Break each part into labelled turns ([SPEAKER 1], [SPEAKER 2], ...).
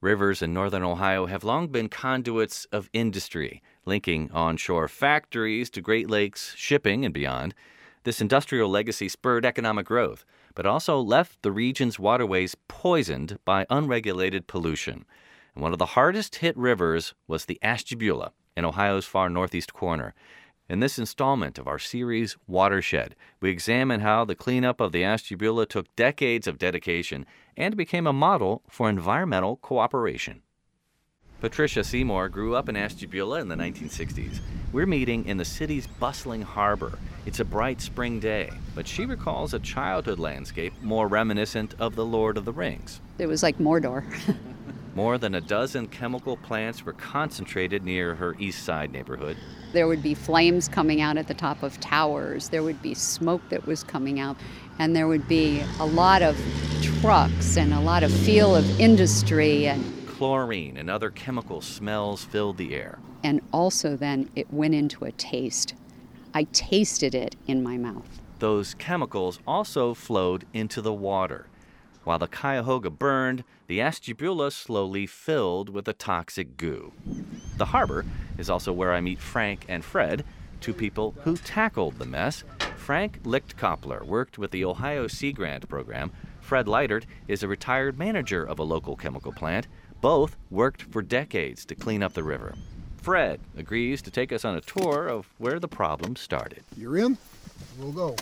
[SPEAKER 1] Rivers in northern Ohio have long been conduits of industry, linking onshore factories to Great Lakes shipping and beyond. This industrial legacy spurred economic growth, but also left the region's waterways poisoned by unregulated pollution. And one of the hardest hit rivers was the Ashtabula in Ohio's far northeast corner. In this installment of our series, Watershed, we examine how the cleanup of the Ashtabula took decades of dedication and became a model for environmental cooperation. Patricia Seymour grew up in Ashtabula in the 1960s. We're meeting in the city's bustling harbor. It's a bright spring day, but she recalls a childhood landscape more reminiscent of the Lord of the Rings.
[SPEAKER 2] It was like Mordor.
[SPEAKER 1] More than a dozen chemical plants were concentrated near her east side neighborhood.
[SPEAKER 2] There would be flames coming out at the top of towers. There would be smoke that was coming out. And there would be a lot of trucks and a lot of feel of industry. And
[SPEAKER 1] chlorine and other chemical smells filled the air.
[SPEAKER 2] And also then it went into a taste. I tasted it in my mouth.
[SPEAKER 1] Those chemicals also flowed into the water. While the Cuyahoga burned, the Ashtabula slowly filled with a toxic goo. The harbor is also where I meet Frank and Fred, two people who tackled the mess. Frank Lichtkoppler worked with the Ohio Sea Grant program. Fred Leitert is a retired manager of a local chemical plant. Both worked for decades to clean up the river. Fred agrees to take us on a tour of where the problem started.
[SPEAKER 3] You're in? We'll go.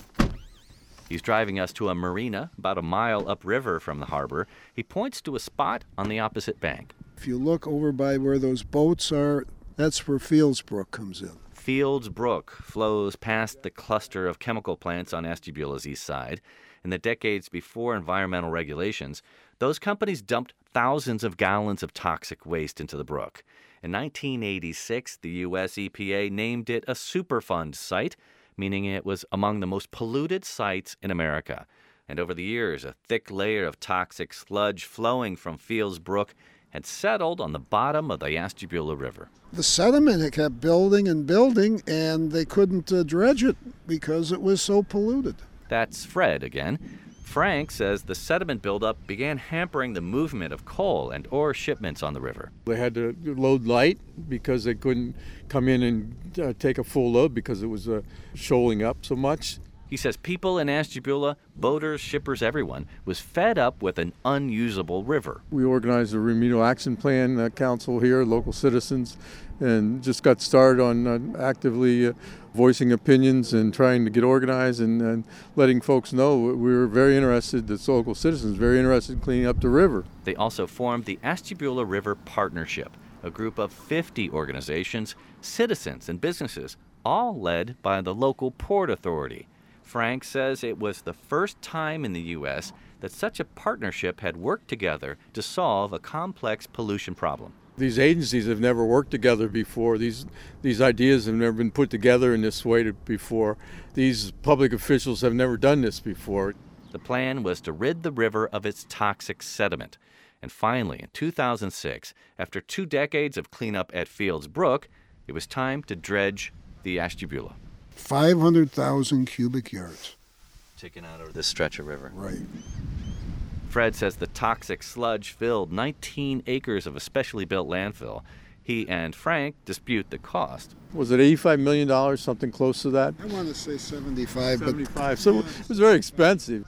[SPEAKER 1] He's driving us to a marina about a mile upriver from the harbor. He points to a spot on the opposite bank.
[SPEAKER 3] If you look over by where those boats are, that's where Fields Brook comes in.
[SPEAKER 1] Fields Brook flows past the cluster of chemical plants on Ashtabula's east side. In the decades before environmental regulations, those companies dumped thousands of gallons of toxic waste into the brook. In 1986, the U.S. EPA named it a Superfund site, meaning it was among the most polluted sites in America. And over the years, a thick layer of toxic sludge flowing from Fields Brook had settled on the bottom of the Ashtabula River.
[SPEAKER 3] The sediment had kept building and building, and they couldn't dredge it because it was so polluted.
[SPEAKER 1] That's Fred again. Frank says the sediment buildup began hampering the movement of coal and ore shipments on the river.
[SPEAKER 4] They had to load light because they couldn't come in and take a full load because it was shoaling up so much.
[SPEAKER 1] He says people in Ashtabula, boaters, shippers, everyone, was fed up with an unusable river.
[SPEAKER 4] We organized a remedial action plan council here, local citizens, and just got started on actively voicing opinions and trying to get organized and letting folks know we were very interested, the local citizens, very interested in cleaning up the river.
[SPEAKER 1] They also formed the Ashtabula River Partnership, a group of 50 organizations, citizens, and businesses, all led by the local Port Authority. Frank says it was the first time in the U.S. that such a partnership had worked together to solve a complex pollution problem.
[SPEAKER 4] These agencies have never worked together before. These ideas have never been put together in this way before. These public officials have never done this before.
[SPEAKER 1] The plan was to rid the river of its toxic sediment. And finally, in 2006, after 2 decades of cleanup at Fields Brook, it was time to dredge the Ashtabula.
[SPEAKER 3] 500,000 cubic yards.
[SPEAKER 1] Taken out of this stretch of river.
[SPEAKER 3] Right.
[SPEAKER 1] Fred says the toxic sludge filled 19 acres of a specially built landfill. He and Frank dispute the cost.
[SPEAKER 4] Was it $85 million, something close to that?
[SPEAKER 3] I want to say 75.
[SPEAKER 4] 75, so it was very expensive.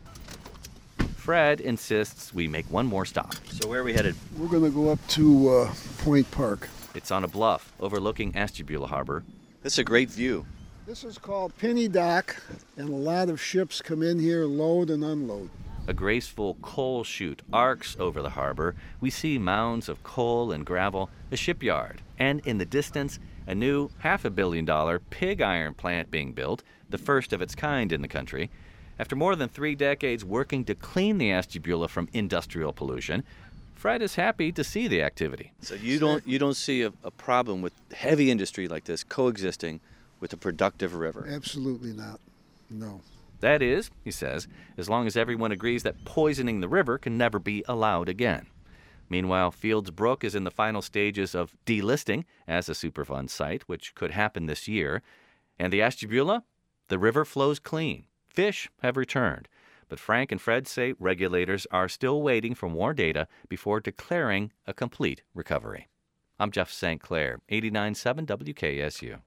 [SPEAKER 1] Fred insists we make one more stop. So where are we headed?
[SPEAKER 3] We're going to go up to Point Park.
[SPEAKER 1] It's on a bluff overlooking Ashtabula Harbor. It's a great view.
[SPEAKER 3] This is called Penny Dock, and a lot of ships come in here, load and unload.
[SPEAKER 1] A graceful coal chute arcs over the harbor. We see mounds of coal and gravel, a shipyard, and in the distance, a new $500 million pig iron plant being built, the first of its kind in the country. After more than 3 decades working to clean the Ashtabula from industrial pollution, Fred is happy to see the activity.
[SPEAKER 5] So you don't see a problem with heavy industry like this coexisting with a productive river?
[SPEAKER 3] Absolutely not. No.
[SPEAKER 1] That is, he says, as long as everyone agrees that poisoning the river can never be allowed again. Meanwhile, Fields Brook is in the final stages of delisting as a Superfund site, which could happen this year. And the Ashtabula? The river flows clean. Fish have returned. But Frank and Fred say regulators are still waiting for more data before declaring a complete recovery. I'm Jeff St. Clair, 89.7 WKSU.